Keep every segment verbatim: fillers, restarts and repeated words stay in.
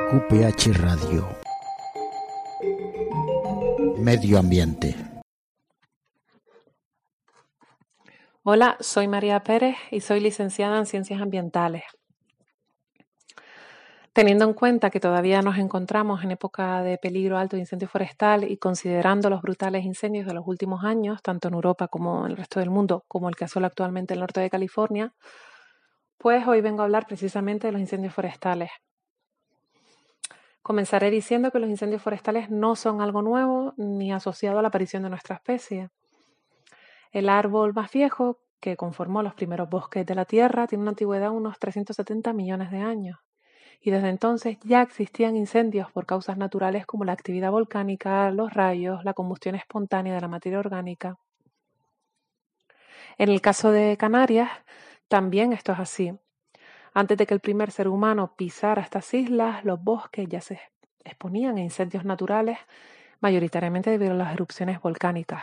Q P H Radio. Medio ambiente. Hola, soy María Pérez y soy licenciada en Ciencias Ambientales. Teniendo en cuenta que todavía nos encontramos en época de peligro alto de incendio forestal y considerando los brutales incendios de los últimos años, tanto en Europa como en el resto del mundo, como el que asola actualmente el norte de California, pues hoy vengo a hablar precisamente de los incendios forestales. Comenzaré diciendo que los incendios forestales no son algo nuevo ni asociado a la aparición de nuestra especie. El árbol más viejo, que conformó los primeros bosques de la Tierra, tiene una antigüedad de unos trescientos setenta millones de años. Y desde entonces ya existían incendios por causas naturales como la actividad volcánica, los rayos, la combustión espontánea de la materia orgánica. En el caso de Canarias, también esto es así. Antes de que el primer ser humano pisara estas islas, los bosques ya se exponían a incendios naturales, mayoritariamente debido a las erupciones volcánicas.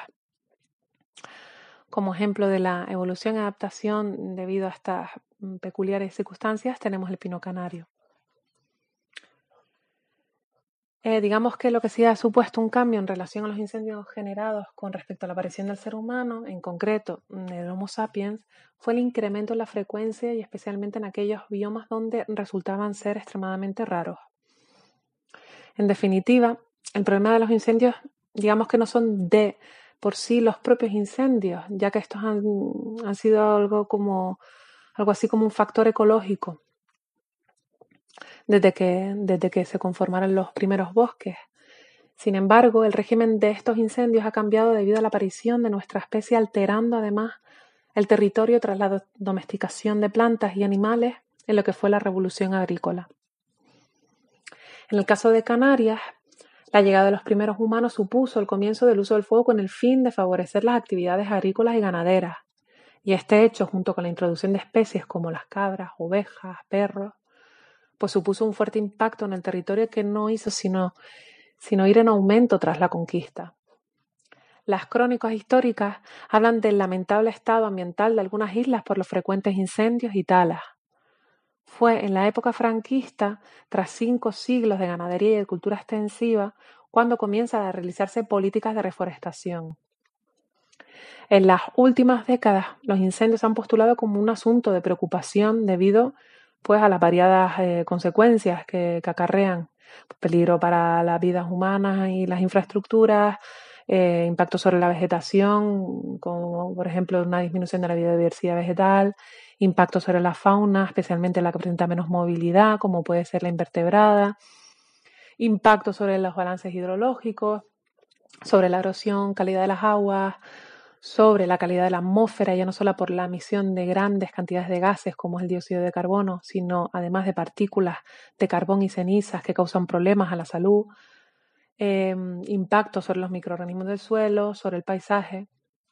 Como ejemplo de la evolución y adaptación debido a estas peculiares circunstancias, tenemos el pino canario. Eh, digamos que lo que sí ha supuesto un cambio en relación a los incendios generados con respecto a la aparición del ser humano, en concreto del Homo sapiens, fue el incremento en la frecuencia y especialmente en aquellos biomas donde resultaban ser extremadamente raros. En definitiva, el problema de los incendios, digamos que no son de por sí los propios incendios, ya que estos han, han sido algo como algo así como un factor ecológico. Desde que, desde que se conformaron los primeros bosques. Sin embargo, el régimen de estos incendios ha cambiado debido a la aparición de nuestra especie, alterando además el territorio tras la domesticación de plantas y animales en lo que fue la revolución agrícola. En el caso de Canarias, la llegada de los primeros humanos supuso el comienzo del uso del fuego con el fin de favorecer las actividades agrícolas y ganaderas. Y este hecho, junto con la introducción de especies como las cabras, ovejas, perros, pues supuso un fuerte impacto en el territorio que no hizo sino, sino ir en aumento tras la conquista. Las crónicas históricas hablan del lamentable estado ambiental de algunas islas por los frecuentes incendios y talas. Fue en la época franquista, tras cinco siglos de ganadería y agricultura extensiva, cuando comienzan a realizarse políticas de reforestación. En las últimas décadas, los incendios se han postulado como un asunto de preocupación debido pues a las variadas eh, consecuencias que, que acarrean, peligro para las vidas humanas y las infraestructuras, eh, impacto sobre la vegetación, como por ejemplo una disminución de la biodiversidad vegetal, impacto sobre la fauna, especialmente la que presenta menos movilidad, como puede ser la invertebrada, impacto sobre los balances hidrológicos, sobre la erosión, calidad de las aguas, sobre la calidad de la atmósfera, ya no solo por la emisión de grandes cantidades de gases como es el dióxido de carbono, sino además de partículas de carbón y cenizas que causan problemas a la salud, eh, impacto sobre los microorganismos del suelo, sobre el paisaje.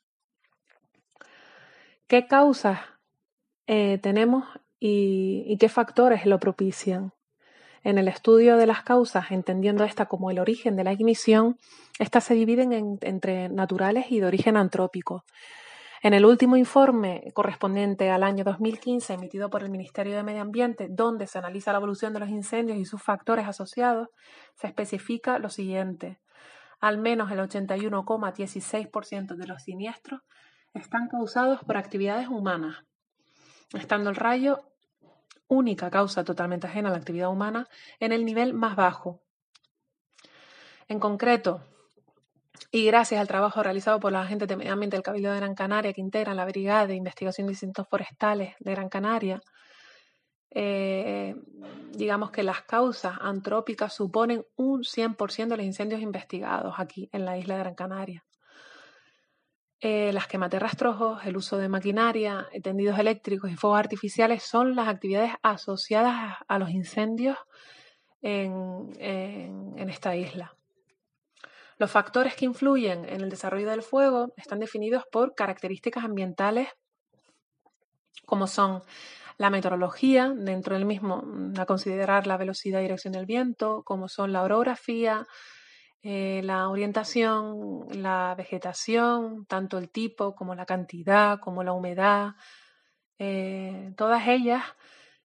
¿Qué causas eh, tenemos y, y qué factores lo propician? En el estudio de las causas, entendiendo esta como el origen de la ignición, estas se dividen en, entre naturales y de origen antrópico. En el último informe correspondiente al año dos mil quince, emitido por el Ministerio de Medio Ambiente, donde se analiza la evolución de los incendios y sus factores asociados, se especifica lo siguiente. Al menos el ochenta y uno coma dieciséis por ciento de los siniestros están causados por actividades humanas, estando el rayo, única causa totalmente ajena a la actividad humana, en el nivel más bajo. En concreto, y gracias al trabajo realizado por los agentes de medio ambiente del Cabildo de Gran Canaria que integran la Brigada de Investigación de Incendios Forestales de Gran Canaria, eh, digamos que las causas antrópicas suponen un cien por ciento de los incendios investigados aquí en la isla de Gran Canaria. Eh, las quemas de rastrojos, el uso de maquinaria, tendidos eléctricos y fuegos artificiales son las actividades asociadas a, a los incendios en, en, en esta isla. Los factores que influyen en el desarrollo del fuego están definidos por características ambientales como son la meteorología, dentro del mismo a considerar la velocidad y dirección del viento, como son la orografía, eh, la orientación, la vegetación, tanto el tipo como la cantidad, como la humedad, eh, todas ellas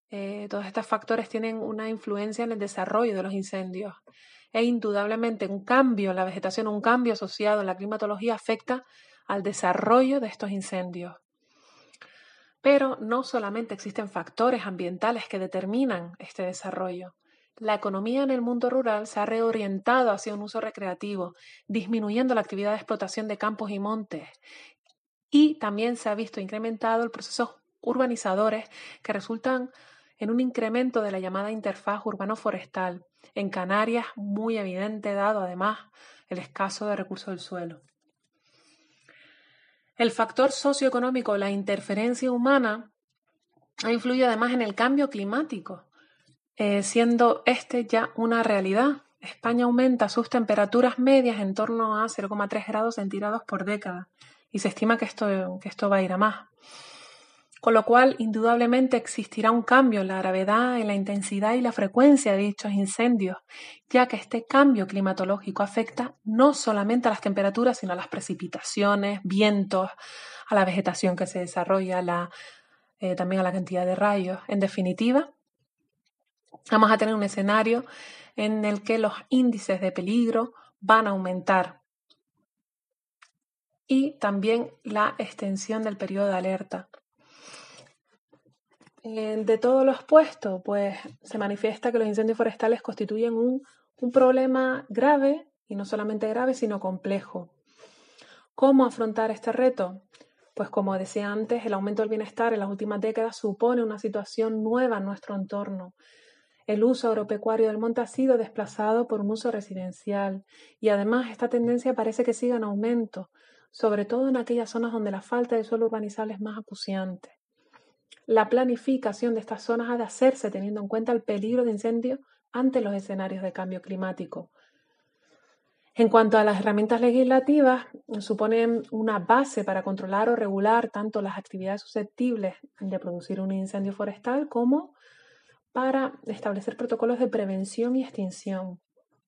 eh, todos estos factores tienen una influencia en el desarrollo de los incendios. E indudablemente un cambio en la vegetación, un cambio asociado en la climatología afecta al desarrollo de estos incendios. Pero no solamente existen factores ambientales que determinan este desarrollo. La economía en el mundo rural se ha reorientado hacia un uso recreativo, disminuyendo la actividad de explotación de campos y montes. Y también se ha visto incrementado el proceso urbanizadores que resultan en un incremento de la llamada interfaz urbano-forestal, en Canarias muy evidente dado además el escaso de recursos del suelo. El factor socioeconómico, la interferencia humana, ha influido además en el cambio climático, eh, siendo este ya una realidad. España aumenta sus temperaturas medias en torno a cero coma tres grados centígrados por década y se estima que esto, que esto va a ir a más. Con lo cual, indudablemente existirá un cambio en la gravedad, en la intensidad y la frecuencia de dichos incendios, ya que este cambio climatológico afecta no solamente a las temperaturas, sino a las precipitaciones, vientos, a la vegetación que se desarrolla, la, eh, también a la cantidad de rayos. En definitiva, vamos a tener un escenario en el que los índices de peligro van a aumentar y también la extensión del periodo de alerta. De todo lo expuesto, pues se manifiesta que los incendios forestales constituyen un, un problema grave, y no solamente grave, sino complejo. ¿Cómo afrontar este reto? Pues como decía antes, el aumento del bienestar en las últimas décadas supone una situación nueva en nuestro entorno. El uso agropecuario del monte ha sido desplazado por un uso residencial y además esta tendencia parece que sigue en aumento, sobre todo en aquellas zonas donde la falta de suelo urbanizable es más acuciante. La planificación de estas zonas ha de hacerse teniendo en cuenta el peligro de incendio ante los escenarios de cambio climático. En cuanto a las herramientas legislativas, suponen una base para controlar o regular tanto las actividades susceptibles de producir un incendio forestal como para establecer protocolos de prevención y extinción.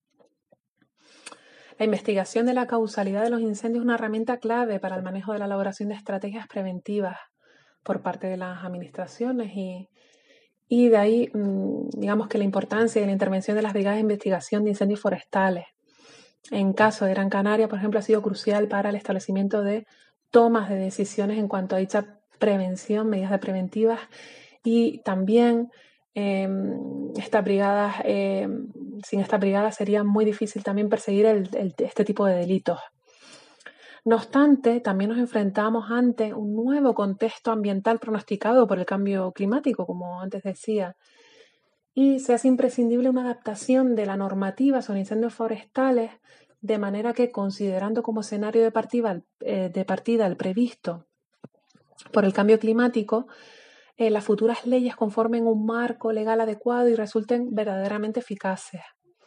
La investigación de la causalidad de los incendios es una herramienta clave para el manejo de la elaboración de estrategias preventivas por parte de las administraciones y, y de ahí, digamos que la importancia de la intervención de las brigadas de investigación de incendios forestales. En caso de Gran Canaria, por ejemplo, ha sido crucial para el establecimiento de tomas de decisiones en cuanto a dicha prevención, medidas preventivas y también eh, estas brigadas, eh, sin estas brigadas sería muy difícil también perseguir el, el, este tipo de delitos. No obstante, también nos enfrentamos ante un nuevo contexto ambiental pronosticado por el cambio climático, como antes decía, y se hace imprescindible una adaptación de la normativa sobre incendios forestales, de manera que, considerando como escenario de partida, eh, de partida el previsto por el cambio climático, eh, las futuras leyes conformen un marco legal adecuado y resulten verdaderamente eficaces.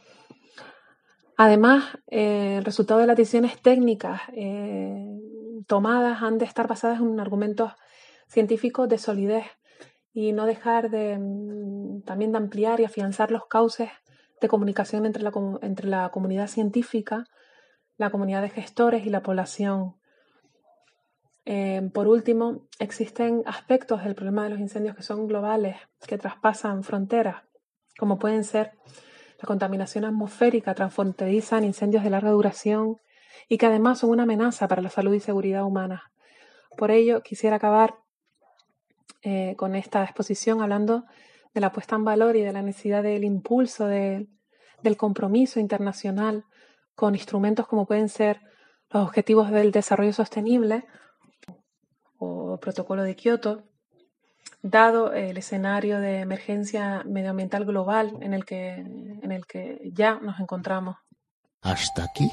Además, eh, el resultado de las decisiones técnicas eh, tomadas han de estar basadas en argumentos científicos de solidez y no dejar de también de ampliar y afianzar los cauces de comunicación entre la, entre la comunidad científica, la comunidad de gestores y la población. Eh, por último, existen aspectos del problema de los incendios que son globales, que traspasan fronteras, como pueden ser la contaminación atmosférica transfronteriza en incendios de larga duración y que además son una amenaza para la salud y seguridad humana. Por ello, quisiera acabar eh, con esta exposición hablando de la puesta en valor y de la necesidad del impulso de, del compromiso internacional con instrumentos como pueden ser los Objetivos del Desarrollo Sostenible o Protocolo de Kioto, dado el escenario de emergencia medioambiental global en el que, en el que ya nos encontramos. Hasta aquí,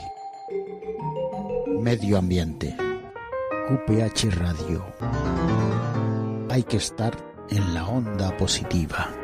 Medio Ambiente, Q P H Radio. Hay que estar en la onda positiva.